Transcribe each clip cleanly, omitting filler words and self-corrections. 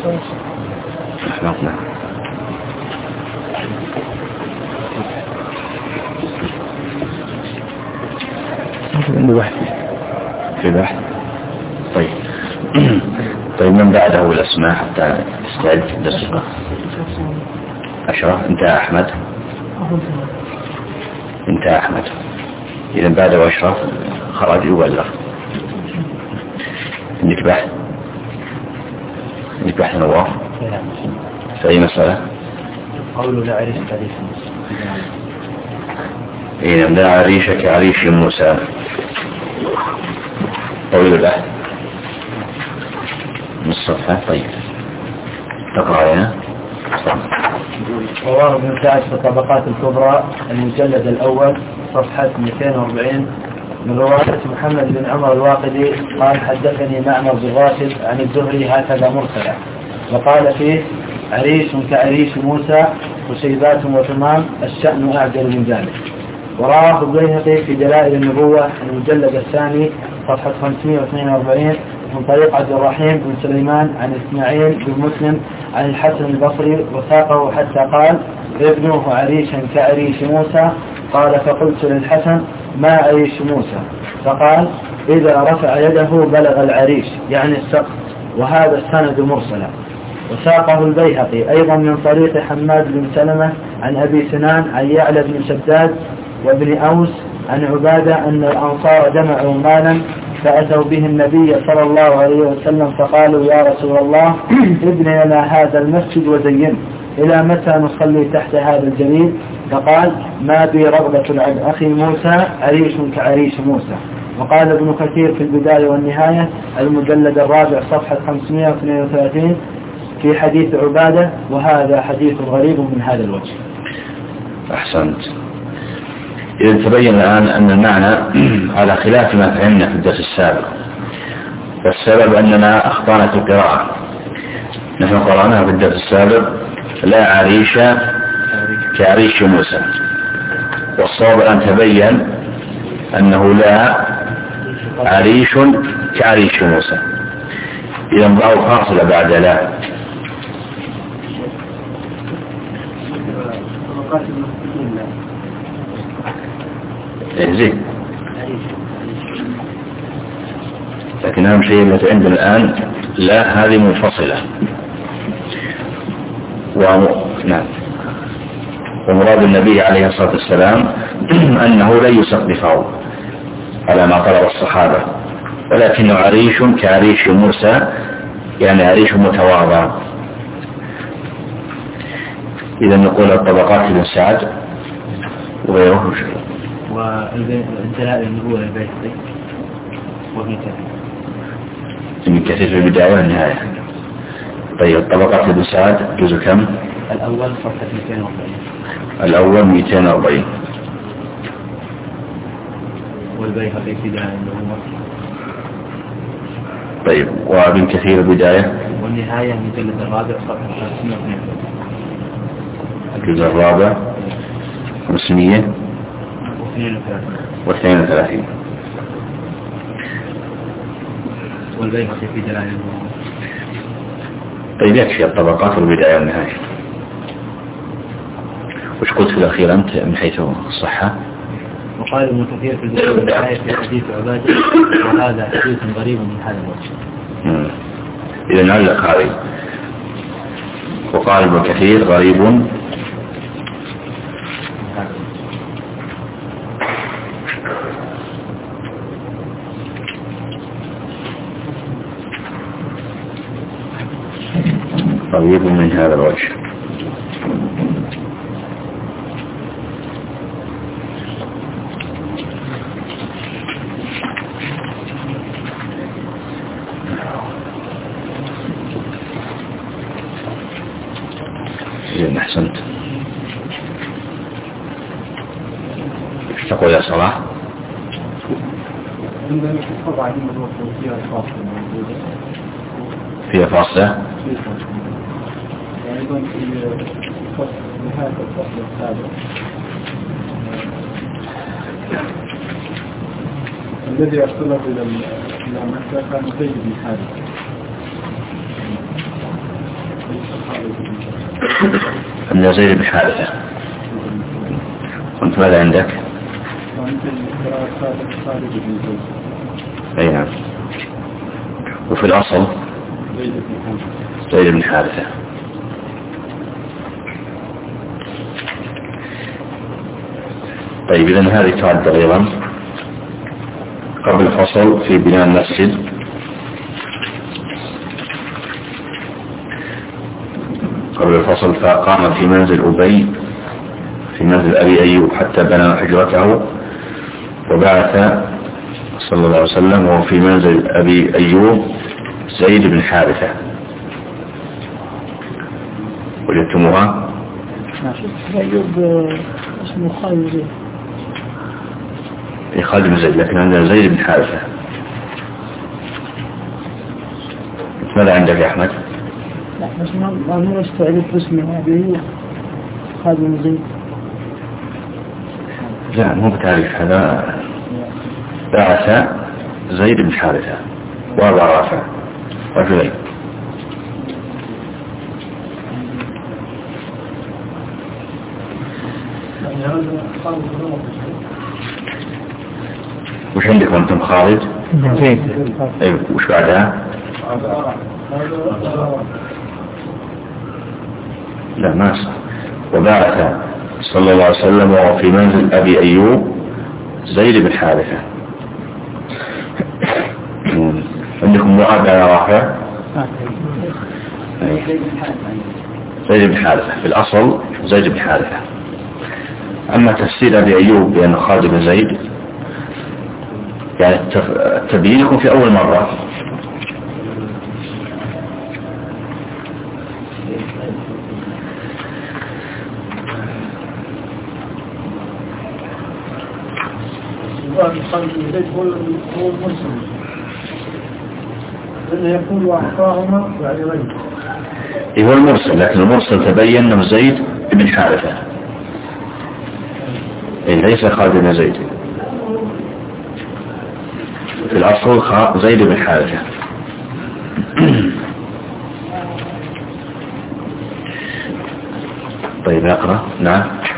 نعم. في بحث. طيب طيب من بعده الأسماء حتى يستعد للسؤال. أشرف. أنت أحمد. أنت أحمد. إذا بعده أشرف خرج يبلغ. عندك بحث. عندك بحث نواف في أي مسألة؟ قول لا عريش كعريش إذا لا عريش كعريش موسى. طويل البحث من الصفحة. طيب تقرأ هنا. رواه ابن سعد في الطبقات الكبرى المجلد الأول صفحة 240 من رواية محمد بن عمر الواقدي قال حدثني معمر بن راشد عن الزهري هكذا مرسلا وقال فيه عريش كعريش موسى وشيبات وتمام الشأن أعجل من ذلك. ورواه البيهقي في دلائل النبوة المجلد الثاني صفحة 542 من طريق عبد الرحيم بن سليمان عن إسماعيل بن مسلم عن الحسن البصري وساقه حتى قال ابنه عريشا كعريش موسى. قال فقلت للحسن ما عريش موسى؟ فقال إذا رفع يده بلغ العريش يعني السقف. وهذا السند مرسلا. وساقه البيهقي أيضا من طريق حماد بن سلمة عن أبي سنان عن يعلى بن شداد وابن أوس عن عبادة أن الأنصار جمعوا مالا فأتوا به النبي صلى الله عليه وسلم فقالوا يا رسول الله ابن لنا هذا المسجد وزينه إلى متى نصلي تحت هذا الجليل؟ فقال ما بي رغبة عن أخي موسى عريش كعريش موسى. وقال ابن كثير في البداية والنهاية المجلد الرابع صفحة 532 في حديث عبادة وهذا حديث غريب من هذا الوجه. أحسنت. إذا تبين الآن أن المعنى على خلاف ما فهمنا في الدرس السابق. والسبب أننا أخطأنا في القراءة. نحن قرأناها في الدرس السابق لا عريش كعريش موسى. والصواب أن تبين أنه لا عريش كعريش موسى. إذا ضعوا فاصلة بعد لا. زين. لكن أهم شيء التي عندنا الآن لا هذه منفصلة. نعم. ومراد النبي عليه الصلاة والسلام أنه لا يسقفه على ما طلب الصحابة ولكنه عريش كعريش موسى يعني عريش متواضع. إذا نقول الطبقات بن سعد وغيره. والدلائل النبوة البيهقي وابن كثير. ابن كثير في البداية والنهاية. طيب الطبقات بن سعد جزء كم؟ الأول صفحة 240. الأول 240. والبيهقي في دلائل النبوة. طيب وابن كثير البداية والنهاية المجلد الرابع صفحة 532. الجزء الرابع 532. والبيهقي في دلائل النبوة. طيب يكفي الطبقات والبداية والنهاية. وش قلت في الأخير أنت من حيث الصحة؟ وقال ابن كثير في البداية في حديث عبادة وهذا حديث غريب من هذا الوجه. إذا نعلق هذه. وقال ابن كثير غريب غريب من هذا الوجه. إذن أحسنت. ايش تقول يا صلاح؟ فيها فاصلة. أيضا في نهاية الفصل السابق الذي يرسله إلى مكة كان زيد بن حارثة أن زيد بن حارثة. وأنت ماذا عندك؟ أي نعم. وفي الأصل زيد بن حارثة. طيب إذن هذه تعد أيضا قبل الفصل في بناء المسجد. قبل الفصل فقام في منزل أبي أيوب حتى بنى حجرته، وبعث صلى الله عليه وسلم وهو في منزل أبي أيوب زيد بن حارثة. وجدتموها؟ أيوب اسمه خالد زيد. خالد بن زيد، لكن عندنا زيد بن حارثة. ماذا عندك يا أحمد؟ لا بس ما استعرف اسمه أبي خالد بن زيد. لا مو بتعريف، هذا بعث زيد بن حارثة وأبا رافع رجلين. وش عندكم أنتم؟ خالد زيد. أيوة. وش بعدها؟ لا ما صح. وبعث صلى الله عليه وسلم وهو في منزل أبي أيوب زيد بن حارثة. عندكم معاذ يا رافع؟ زيد بن حارثة في الأصل زيد بن حارثة. أما تفسير أبي أيوب بأنه خالد بن زيد يعني تبيينكم في أول مرة. خالد بن زيد هو المرسل الذي يقول وأعطاهما بعد ذلك. هو المرسل، لكن المرسل تبين أنه زيد بن حارثة، ليس خالد بن زيد. في الأصل زيد بن حارثة. طيب نقرأ. نعم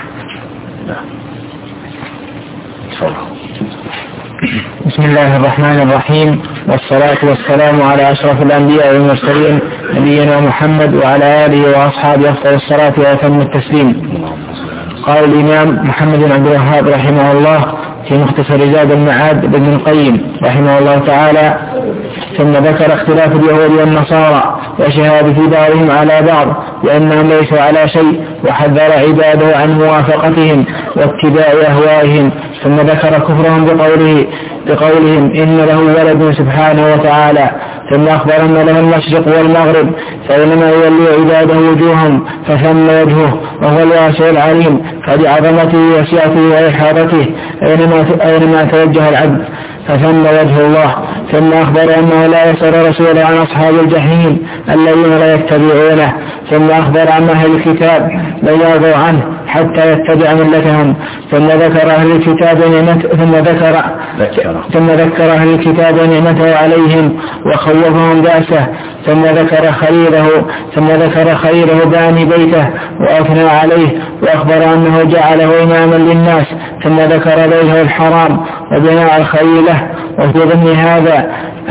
بسم الله الرحمن الرحيم، والصلاة والسلام على أشرف الأنبياء والمرسلين نبينا محمد وعلى آله وأصحابه أفضل الصلاة وأتم التسليم. قال الإمام محمد بن عبد الوهاب رحمه الله في مختصر زاد المعاد لابن القيم رحمه الله تعالى: ثم ذكر اختلاف اليهود والنصارى وشهادة بعضهم على بعض وأنهم ليسوا على شيء، وحذر عباده عن موافقتهم واتباع أهوائهم. ثم ذكر كفرهم بقولهم إن له ولد سبحانه وتعالى. ثم أخبر أن له المشرق والمغرب، فإنما يولي عباده وجوههم فثم وجهه، وهو الواسع العليم، فبعظمته وسعته وإحاطته أينما توجه العبد فثم وجه الله. ثم أخبر أنه لا يسأل رسوله عن أصحاب الجحيم الذين لا يتبعونه. ثم أخبر عن أهل الكتاب لا يرضوا عنه حتى يتبع ملتهم. ثم ذكر أهل الكتاب أهل الكتاب نعمته عليهم وخوفهم بأسه. ثم ذكر خليله باني بيته وأثنى عليه، وأخبر أنه جعله إماما للناس. ثم ذكر بيته الحرام وبناء الخليله. وفي ضمن هذا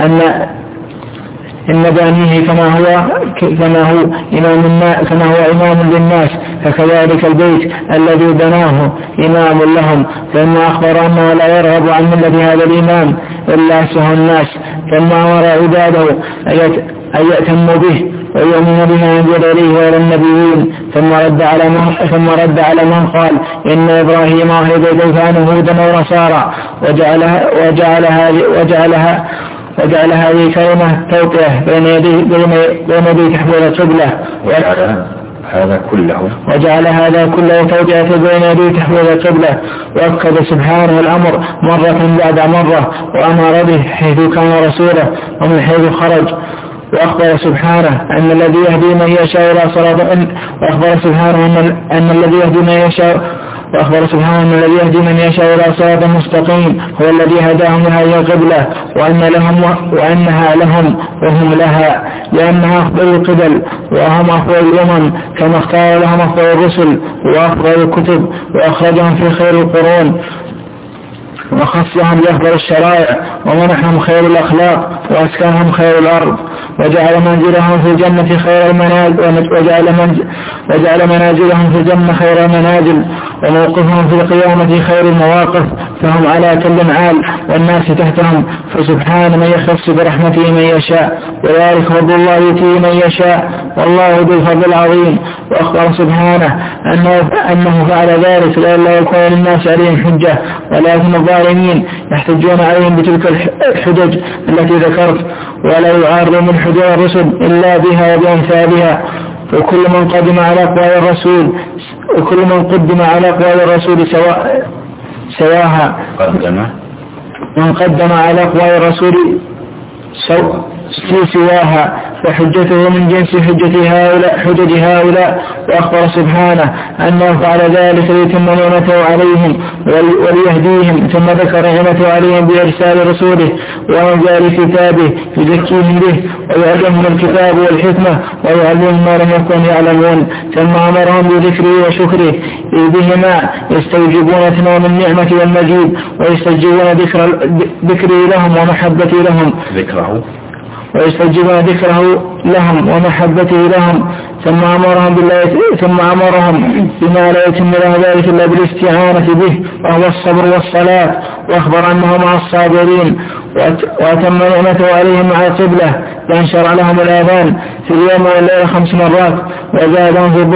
إن بانيه كما هو إمام للناس، فكذلك البيت الذي بناه إمام لهم. ثم أخبر أنه لا يرغب عن ملة هذا الإمام إلا أسه الناس. ثم أمر عباده أن يأتموا به ويؤمن بما أنزل إليه وإلى النبيين. ثم رد على من قال إن إبراهيم أهل بيته كانوا هودا ونصارى، وجعل هذه كلمة توقية بين يدي تحويل القبلة، وجعل هذا كله توقية بين يدي تحويل القبلة. وأكد سبحانه الأمر مرة بعد مرة، وأمر به حيث كان رسوله ومن حيث خرج. وأخبر سبحانه أن الذي يهدي من يشاء إلى صراط وأخبر سبحانه أن الذي يهدي من يشاء إلى صراط مستقيم هو الذي هداهم لهذه القبلة وأنها لهم وهم لها، لأنها أفضل القبل وهم أفضل الأمم، كما اختار لهم أفضل الرسل وأفضل الكتب وأخرجهم في خير القرون وخصهم بأفضل الشرائع ومنحهم خير الأخلاق وأسكنهم خير الأرض، وجعل منزلهم في الجنة خير المنازل، وجعل منازلهم في الجنة خير المنازل، وموقفهم في القيامة خير المواقف، فهم على كل عال والناس تحتهم. فسبحان من يختص برحمته من يشاء، وذلك فضل الله يؤتيه من يشاء، والله ذو الفضل العظيم. وأخبر سبحانه أنه فعل ذلك لئلا يكون للناس عليهم حجة، ولكن الظالمين يحتجون عليهم بتلك الحجج التي ذكرت، ولا يعارض من حجج الرسل إلا بها وبأمثالها. وكل من قدم على أقوال الرسول سواها، من قدم على أقوال الرسول سواها، فحجته من جنس حجج هؤلاء. وأخبر سبحانه أنه فعل ذلك ليتم نعمته عليهم وليهديهم، ثم ذكر نعمته عليهم بإرسال رسوله وإنزال كتابه يزكيهم به ويعلمهم الكتاب والحكمة ويعلمهم ما لم يكن يعلمون، ثم أمرهم بذكره وشكره، إذ بهما يستوجبون تمام النعمة والمزيد ويستوجبون ذكره لهم ومحبته لهم ويستجيبون ذكره لهم ومحبته لهم، ثم أمرهم بما لا يتم له ذلك إلا بالاستعانة به، وهو الصبر والصلاة. وأخبر أنه مع الصابرين، وأتم نعمته عليهم مع القبلة، بأن شرع لهم الآذان في اليوم والليلة 5 مرات، وزادهم في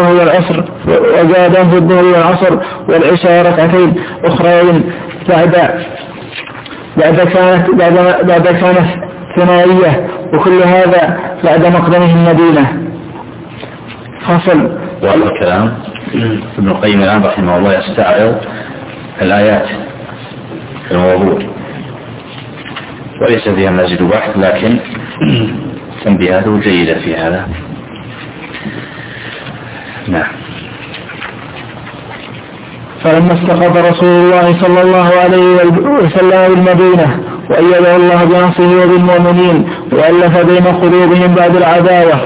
الظهر والعصر والعشاء ركعتين أخرين بعد كانت ثنائية، وكل هذا بعد مقدمه المدينة. فصل. وهذا الكلام ابن القيم الآن رحمه الله يستعرض الآيات في الموضوع، وليس فيها مزيد بحث، لكن تنبيهاته جيدة في هذا. نعم. فلما استقر رسول الله صلى الله عليه وسلم بالمدينة وأيده الله بنصره وبالمؤمنين وألف بين قلوبهم بعد العداوة،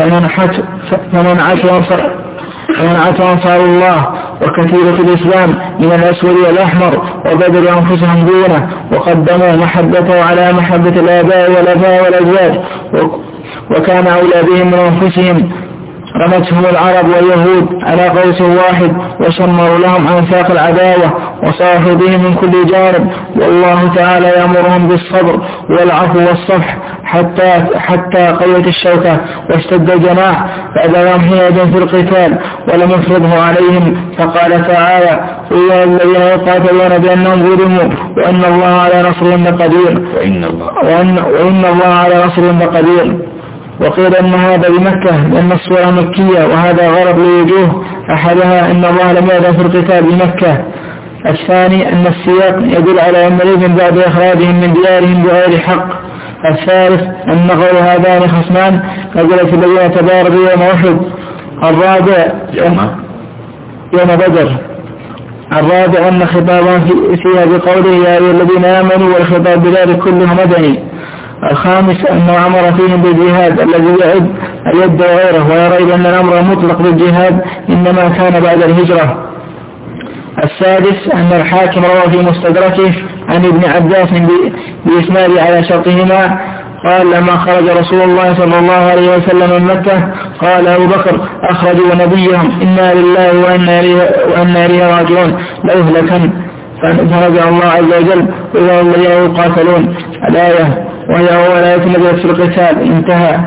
فمنعته أنصار الله وكتيبة الإسلام من الأسود والأحمر وبذل أنفسهم دونه، وقدموا محبته على محبة الآباء والأجداد، وكان أولى بهم من أنفسهم. رمتهم العرب واليهود على قوس واحد، وشمروا لهم أنفاق العداوة وصاحوا بهم من كل جانب. والله تعالى يأمرهم بالصبر والعفو والصفح حتى قوت الشوكة واشتد الجماع، فأذاهم حينئذ في القتال ولم يفرضه عليهم. فقال تعالى: إلا الذين يقاتلون بأنهم ظلموا وإن الله على نصرهم لقدير. وإن الله على نصرهم لقدير. وقيل أن هذا بمكة لأن الصورة مكية، وهذا غرض لوجوه. أحدها أن الله لم يأذن في القتال بمكة. الثاني أن السياق يدل على أن الإذن بعد إخراجهم من ديارهم بغير حق. الثالث أن غير هذان خصمان نزلت الذين تبارزوا يوم أحد. الرابع يوم بدر. الرابع أن خطابا فيها بقوله يا أيها الذين آمنوا، والخطاب بذلك كله مدني. الخامس أنه أمر فيهم بالجهاد الذي يعد اليد وغيره، ويرى أن الأمر مطلق بالجهاد إنما كان بعد الهجرة. السادس أن الحاكم روى في مستدركه عن ابن عباس بإسناد على شرطهما قال: لما خرج رسول الله صلى الله عليه وسلم من مكة قال أبو بكر: أخرجوا نبيهم إنا لله وإنا إليه راجعون ليهلكن. فنزل الله عز وجل: وإذا الذين يقاتلون الآية، وهي أول آية نزلت في القتال. انتهى.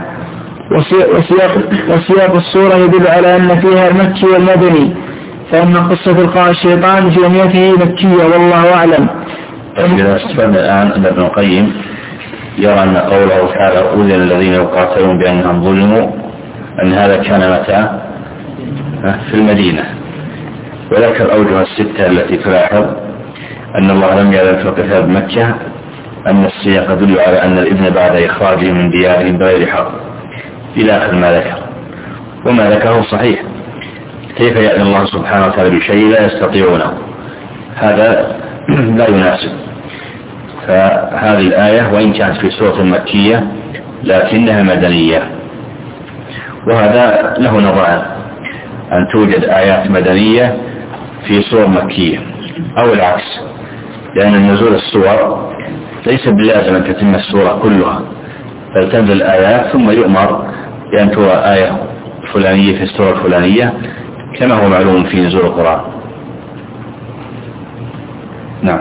وسياق السورة يدل على أن فيها المكي والمدني، فإن قصة إلقاء الشيطان في أمنيته مكية، والله أعلم. إذا استفدنا الآن أن ابن القيم يرى أن قوله تعالى: أذن الذين يقاتلون بأنهم ظلموا، أن هذا كان متى؟ في المدينة. وذكر أوجه 6 التي تلاحظ أن الله لم يأذن في القتال بمكة، أن السياق يدل على أن الابن بعد إخراجهم من ديارهم بغير حق إلى آخر ما ذكر. وما ذكره صحيح، كيف يأذن الله سبحانه وتعالى بشيء لا يستطيعونه؟ هذا لا يناسب. فهذه الآية وإن كانت في سورة مكية لكنها مدنية، وهذا له نظران: أن توجد آيات مدنية في سور مكية أو العكس، لأن نزول السور ليس باللازم أن تتم السورة كلها، بل تنزل الآيات ثم يؤمر بأن ترى آية فلانية في السورة الفلانية كما هو معلوم في نزول القرآن. نعم.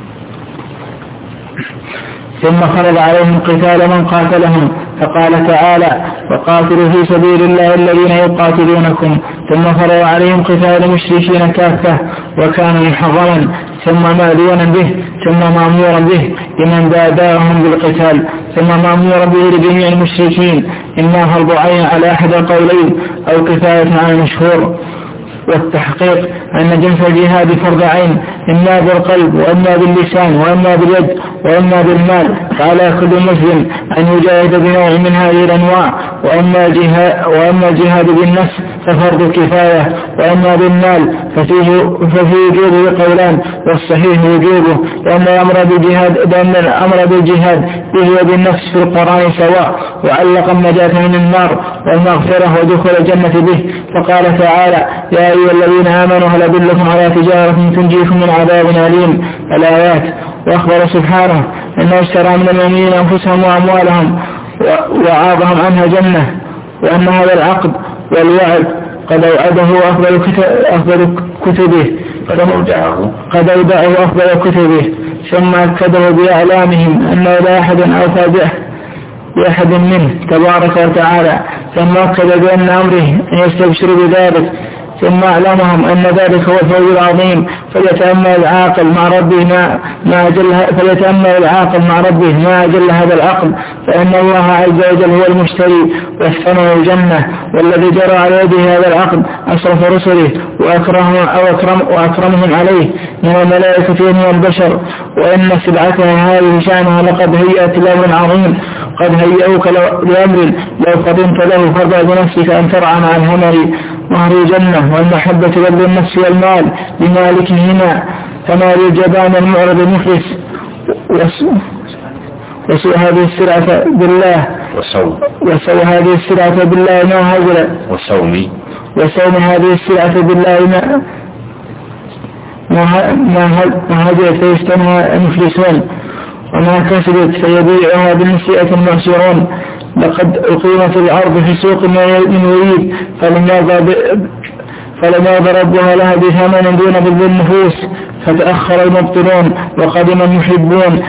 ثم فرض عليهم قتال من قاتلهم، فقال تعالى: وقاتلوا في سبيل الله الذين يقاتلونكم. ثم فرض عليهم قتال المشركين كافة، وكان محرما ثم مأذونا به ثم مأمورا به لمن باداهم بالقتال، ثم مأمورا به لجميع المشركين، إما فرض عين على أحد القولين أو كفاية على المشهور. والتحقيق أن جنس الجهاد فرض عين، إما بالقلب وإما باللسان وإما باليد وإما بالمال، فعلى كل مسلم أن يجاهد بنوع من هذه الأنواع. وأما الجهاد بالنفس ففرض كفاية، وأما بالمال ففيه وجوبه قولان، والصحيح وجوبه، لأن الأمر بالجهاد به وبالنفس في القرآن سواء، وعلق النجاة من النار والمغفرة ودخول الجنة به، فقال تعالى: يا أيها الذين آمنوا هل أدلكم على تجارة تنجيكم من عذاب أليم؟ الآيات. وأخبر سبحانه أنه اشترى من المؤمنين أنفسهم وأموالهم وعاضهم عنها جنة، وأن هذا العقد والوعد قد أودعه أفضل كتبه ثم أكده بأعلامهم أنه لا أحد أوفى بأحد منه تبارك وتعالى، ثم أكد بأن أمره أن يستبشروا بذلك، ثم أعلمهم أن ذلك هو الفوز العظيم. فليتأمل العاقل مع ربه ما أجل هذا العقل، فإن الله عز وجل هو المشتري والثمن الجنة، والذي جرى على يده هذا العقد أشرف رسله وأكرمهم عليه من الملائكة ومن البشر. وإن سلعتها هذه شأنها لقد هيأت لأمر عظيم، قد هيئوك لأمر لو قدمت له فارضى بنفسك أن ترعى مع مهر الجنة والمحبة بذل النفس والمال لمالكهما، فما للجبان المعرض المفلس وسوء هذه السلعة بالله هذه السلعة بالله ما هجر وصوم هذه السلعة بالله ما هجر فيستنها المفلسون، وما كسبت فيبيعها بالنسيئة المعسرون. لقد أقيمت الأرض في سوق من يريد فلم يرضى ربها لها بثمن دون بذل النفوس، فتأخر المبطلون وقدم المحبون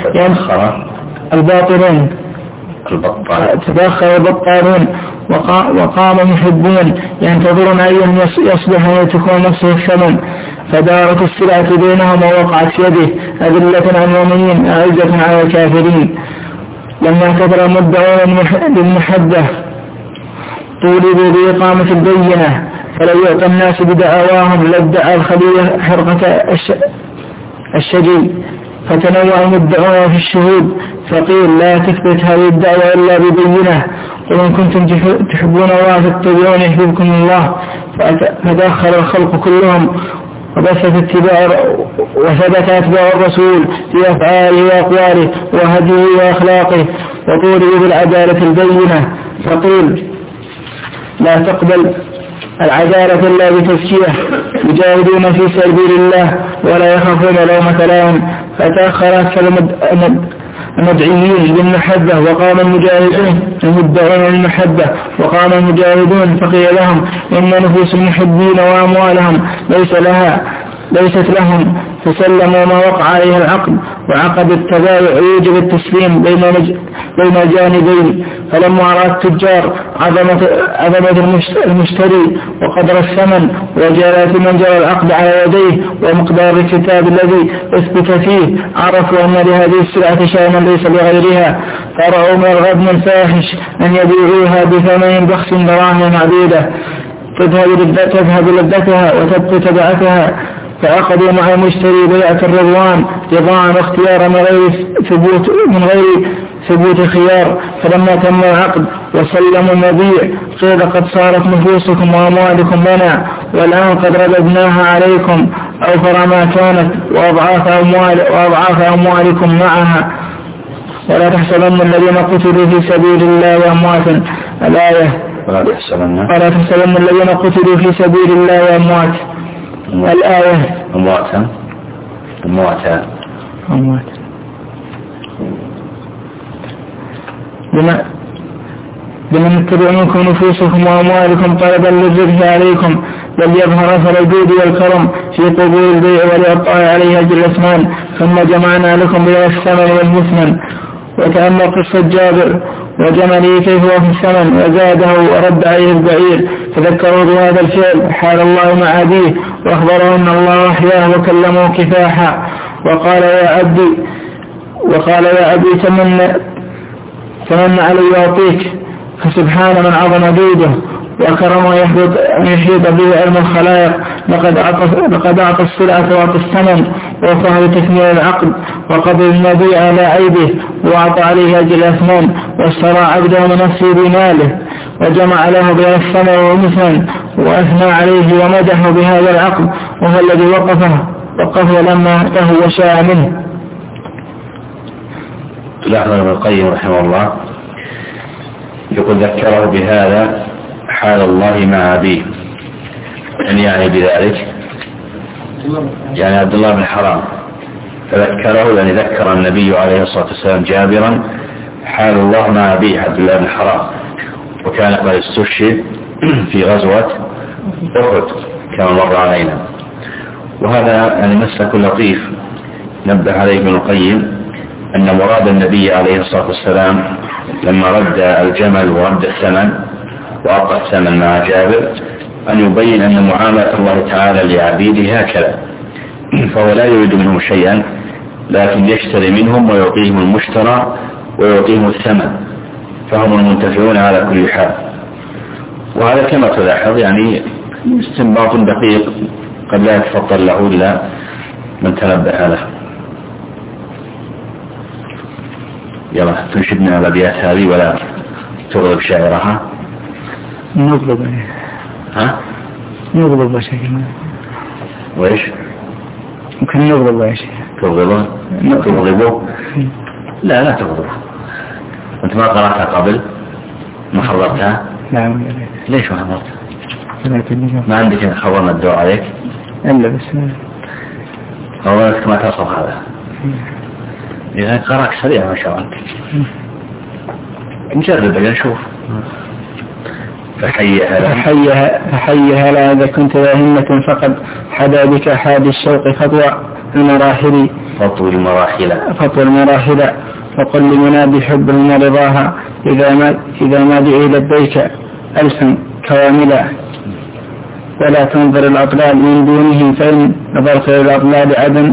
تأخر البطالون وقام المحبون ينتظرون أيهم يصبح أن تكون نفسه الثمن، فدارت السلعة بينهم ووقعت في يده أذلة على المؤمنين أعزة على الكافرين. لما كثر المدعون للمحبة طولبوا بإقامة البينة، فلو يعطى الناس بدعواهم لادعى الخلية حرقة الشجي، فتنوع المدعون في الشهود، فقيل لا تثبت هذه الدعوة إلا ببينة. قل إن كنتم تحبون الله فاتبعون يحببكم الله. فتأخر الخلق كلهم وثبت أتباع الرسول في أفعاله وأقواله وهديه وأخلاقه، وطولبوا بالعدالة البينة، فقيل لا تقبل العدالة إلا بتزكية، يجاهدون في سبيل الله ولا يخافون لومة لائم. فتأخر أكثر المدعيين بالمحبة وقام المجاهدون المدعون للمحبة وقام المجاهدون، فقيل لهم إن نفوس المحبين وأموالهم ليست لهم، فسلموا ما وقع عليه العقد، وعقد التبايع يوجب التسليم بين الجانبين. فلما رأى التجار عظمة المشتري وقدر الثمن وجلالة من جرى العقد على يديه ومقدار الكتاب الذي اثبت فيه، عرفوا أن لهذه السلعة شأنا ليس لغيرها، فرأوا من الغبن الفاحش أن يبيعوها بثمن بخس دراهم معدودة تذهب لذتها وتبقى تبعتها فعقدوا مع المشتري بيعة الرضوان رضاء واختيارا من غير ثبوت خيار. فلما تم العقد وسلموا المبيع قيل قد صارت نفوسكم وأموالكم لنا والآن قد رددناها عليكم أوفر ما كانت وأضعاف أموالكم معها. ولا تحسبن الذين قتلوا في سبيل الله أمواتا. الآية. ولا تحسبن الذين قتلوا في سبيل الله أموات. الآية. أمواتا. لمن اتبع منكم نفوسكم وأموالكم طلبا للربح عليكم بل يظهر أثر الجود والكرم في قبول البيع والإبقاء عليه أجر الأثمان ثم جمعنا لكم بين الثمن والمثمن. وتأمل قصة جابر وجمله كيف هو في الثمن وزاده ورد عليه البعير فذكروا بهذا الفعل حال الله مع أبيه وأخبره أن الله أحياه وكلمه كفاحا وقال يا أبي تمنى علي أعطيك. فسبحان من عظم جوده وكرم أن يحيط به علم الخلائق. لقد أعطى السلعة وأعطى الثمن ووفاه بتكميل العقد وقبل النبي على عيبه وأعطى عليه أجر الأثمان واشترى عبده من نفسه بماله وجمع له بين الثمن والمثمن وأثنى عليه ومدحه بهذا العقد وهو الذي وقفه لما له وشاء منه. لاحظ ابن القيم رحمه الله يقول ذكره بهذا حال الله مع أبيه. يعني بذلك يعني عبد الله بن حرام فذكره يعني ذكر النبي عليه الصلاة والسلام جابرا حال الله مع أبيه عبد الله بن حرام وكان قد استشهد في غزوة أحد كما مر علينا. وهذا يعني مسلك لطيف نبه عليه ابن القيم أن مراد النبي عليه الصلاة والسلام لما رد الجمل ورد الثمن وأعطى الثمن مع جابر أن يبين أن معاملة الله تعالى لعبيده هكذا فهو لا يريد منهم شيئا لكن يشتري منهم ويعطيهم المشترى ويعطيهم الثمن فهم المنتفعون على كل حال. وهذا كما تلاحظ يعني استنباط دقيق قد لا يتفضل له إلا من تنبه له. يلا تنشدنا الأبيات هذه ولا تغضب شاعرها؟ نغضب نغضب يا شيخ. وإيش؟ ممكن نغضب يا شيخ. تغضبه؟ لا تغضبه. أنت ما قرأتها قبل؟ ما حضرتها؟ نعم. ليش ما حضرتها؟ ما عندك خبرنا الدعاء عليك؟ إلا بس خبرتك ما تصل هذا. إذا قرأك سريع ما شاء الله. نجرب نشوف. فحيها لا إذا كنت ذا همة فقد حدا بك حاد الشوق فطوى المراحل فقل لمنادي حب من رضاها إذا ما دعي لبيك ألسن كواملا ولا تنظر الأطلال من دونه فإن نظرت للأطلال عدم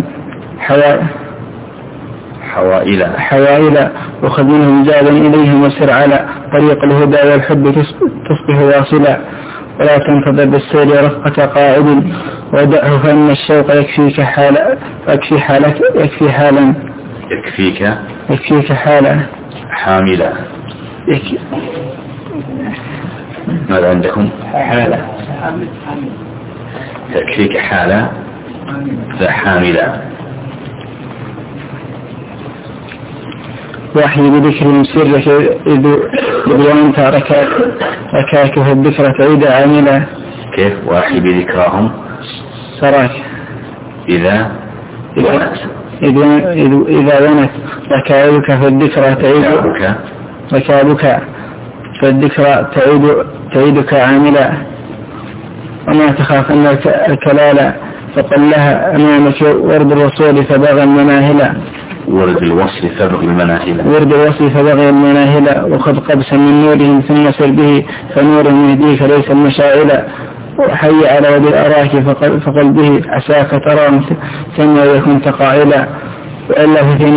حوائلا وخذ منهم زادا إليهم وسر على طريق الهدى والحب تصبح واصلا ولا تنتظر بالسير رفقة قائد ودعه فإن الشوق يكفيك حالا حاملا. ماذا عندكم؟ حالا يكفيك حالا حاملا. وحي بذكر سرك إذ وأنت ركاك في الذكرى تعيد عاملا. كيف وحي بذكراهم سراك إذا ونت ركابك في الذكرى تعيدك عاملا. وما تخاف أن الكلال فقل لها أمامك ورد الوصول فبغى المناهلا. ورد الوصل فبغي المناهل وخذ قبسا من نورهم ثم سر به فنورهم يهديك ليس المشاعل. وحي على ودي الأراك فقل به عساك ترى ثم يكون تقاعلا. وإلا ففي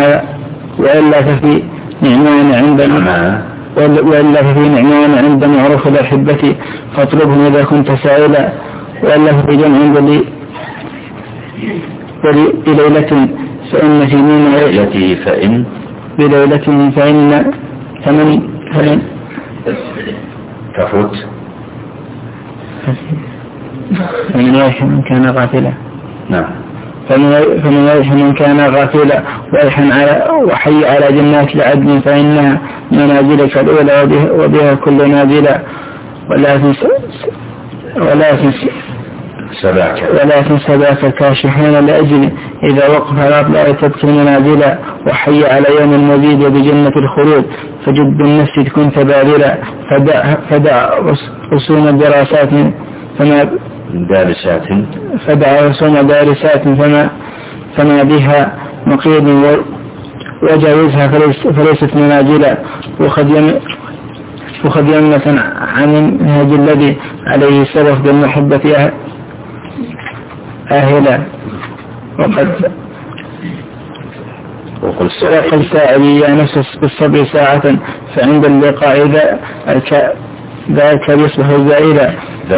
نعمان عند معروف الأحبة فاطلبهم إذا كنت سائلا. وإلا ففي جمع بليلة فإن في من ليلته فإن بليلته فإن فمن تفوت فمن يرح من كان غافلا. نعم. فمن يرح من كان غافلا وحي على جنات العدن فإنها منازلك الأولى وبها كل نازلة ولكن سباك كاشحون لأجل إذا وقف لا تبقي منازلا وحي على يوم المزيد وبجنة الخلود فجد بالنفس كنت باذلا فدع رسوم الدراسات فما بها مقيد وجاوزها فليست منازلا وخذ يمنة عن المنهج الذي عليه السلف بالمحبة آهلا وقل سائلي يا نفس بالصبر ساعة فعند اللقاء ذاك يصبح زائلا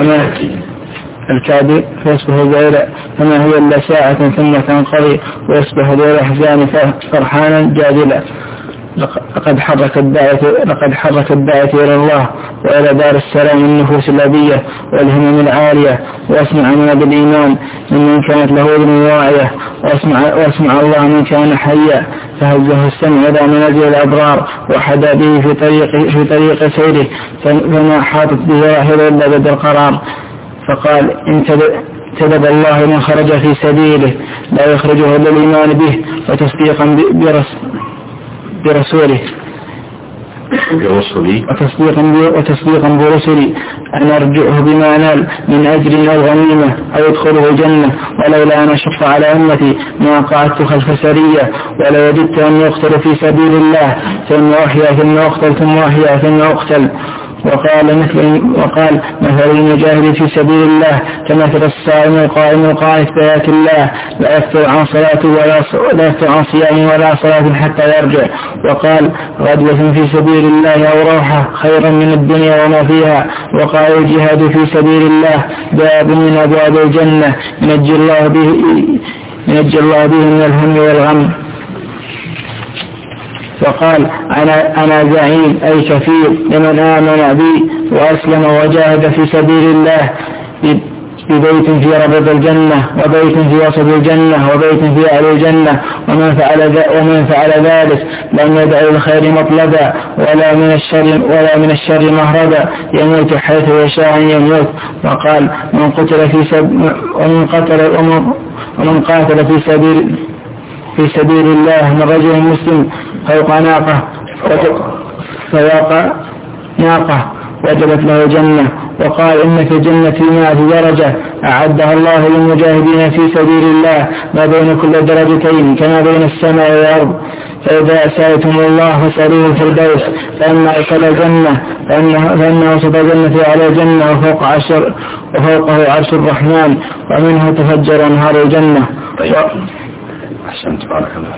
الكاذب فيصبح زائلا فما هي إلا ساعة ثم تنقضي ويصبح ذو الأحزان فرحانا جادلا. لقد حرك الداعية إلى الله وإلى دار السلام النفوس الأبية والهمم العالية واسمع من بالإيمان من كانت له أذن واعية واسمع الله من كان حيا فهزه السمع إلى منازل الأبرار وحدا به في طريق سيره فما حاطت به راحل إلا بد القرار. فقال إن تدب الله من خرج في سبيله لا يخرجه إلا الإيمان به وتصديقا برسوله وتصديقا برسلي أن أرجعه بما نال من أجر أو غنيمة أو يدخله الجنة ولولا أن أشق على أمتي ما قعدت خلف سرية ولا وجدت أن يقتل في سبيل الله ثم أحيا ثم أقتل ثم أحيا ثم أقتل. وقال مثل المجاهد في سبيل الله كمثل الصائم القائم القائف بآيات الله لا يفتر عن صلاته ولا يفتر عن صيام ولا صلاة حتى يرجع. وقال غدوة في سبيل الله أو روحة خيرا من الدنيا وما فيها. وقال الجهاد في سبيل الله باب من أبواب الجنة ينجي الله به من الهم والغم. وقال أنا زعيم أي كفيل لمن آمن بي وأسلم وجاهد في سبيل الله ببيت في ربض الجنة وبيت في وسط الجنة وبيت في أعلى الجنة ومن فعل ذلك لم يدع الخير مطلبا ولا من الشر مهربا يموت حيث يشاء أن يموت. وقال من قاتل في سبيل الله من رجل مسلم فوق ناقة وجبت له جنة. وقال إن في الجنة 100 درجة أعدها الله للمجاهدين في سبيل الله ما بين كل درجتين كما بين السماء والأرض. فإذا سألتم الله فاسألوه الفردوس فإنه وسط الجنة على الجنة وفوقه عرش الرحمن ومنه تفجر أنهار الجنة. أحسنت بارك الله.